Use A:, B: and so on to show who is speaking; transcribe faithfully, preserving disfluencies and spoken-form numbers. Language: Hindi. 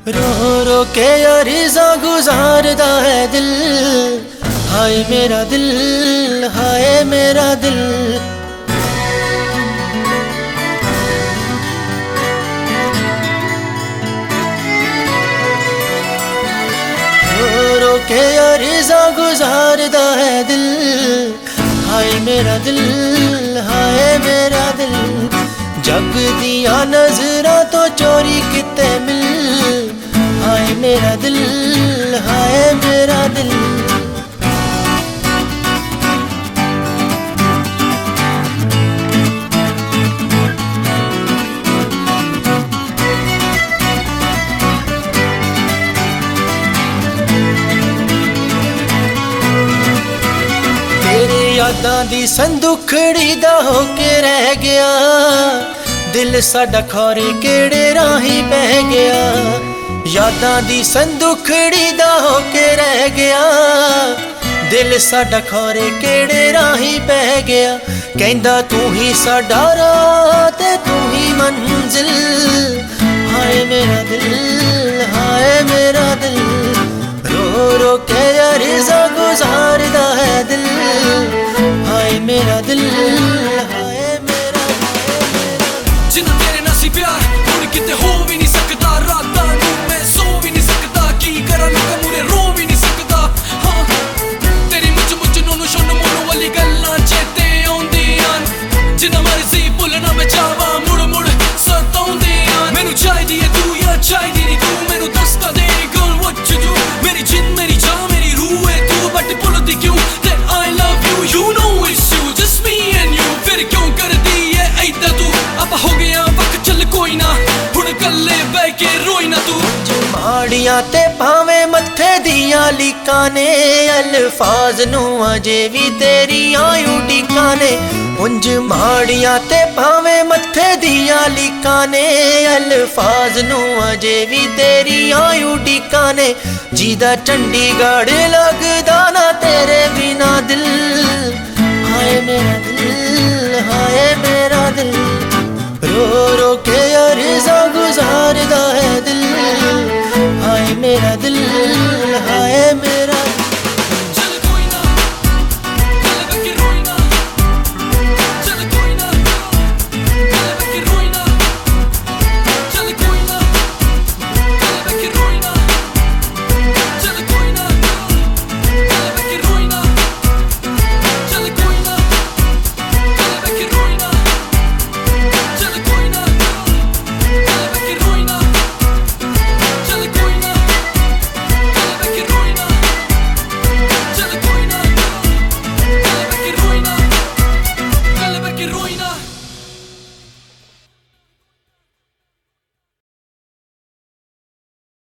A: रो रो के अरज़ा गुजारदा है दिल, हाय मेरा दिल, हाय मेरा दिल। रो रो के अरज़ा गुजारदा है दिल, हाय मेरा दिल, हाय मेरा दिल। जग दिया नजरा तो चोरी किते मिल, हाय मेरा दिल, हाय मेरा दिल। तेरे यादां दी संदुखड़ी दा होके रह गया, दिल साडा खौरे केड़े राही बह गया। यादां दी संदुखड़ी दा होके रह गया, दिल साडा खौरे केड़े राही बह गया। कहंदा तू ही साडा राह ते तू ही मंजिल, हाय मेरा दिल, हाय मेरा दिल। रो रो के अरज़ा गुजारदा है दिल, हाय मेरा दिल, हाय मेरा दिल।
B: जिन्ना तेरे नाल सी प्यार हुण किते हो भी नहीं सकदा, रातां नूं मैं सो भी नहीं सकदा, की करां लोकां मूरे रो भी नहीं सकदा। हाँ तेरी मुझ मुझ नूनू शोनू मोनू वाली गल्लां चेते आउंदियां, जिन्ना मर्जी भुल्लना मैं चाहवां मुड़ मुड़ सताउंदियां। मैनू चाहिदी है तू या चाहिदी नहीं तू, मैनू दसदा दे girl what to do। मेरी जिन मेरी जान मेरी रूह है तू, बट भुल्लदी क्यों that I love you, you know it's you just me and you। फिर क्यों करदी है ऐदां तू, अब हो गया वक्त चल कोई ना, हुण कल्ले बैठ के रोई ना तू।
A: माड़ियां ते भावें मत्थे दियां लीकां ने, अल्फाज नूं अजे भी तेरियां उड़ीकां ने। उंज माड़ियां ते भावें मत्थे दियां लीकां ने, अल्फाज नूं अजे भी तेरियां उड़ीकां ने। जीदा चंडीगढ़ लगदा ना तेरे बिना दिल, हाय मेरा दिल, हाय मेरा दिल। रो रो के अरज़ा गुजारदा है दिल, हाय मेरा दिल।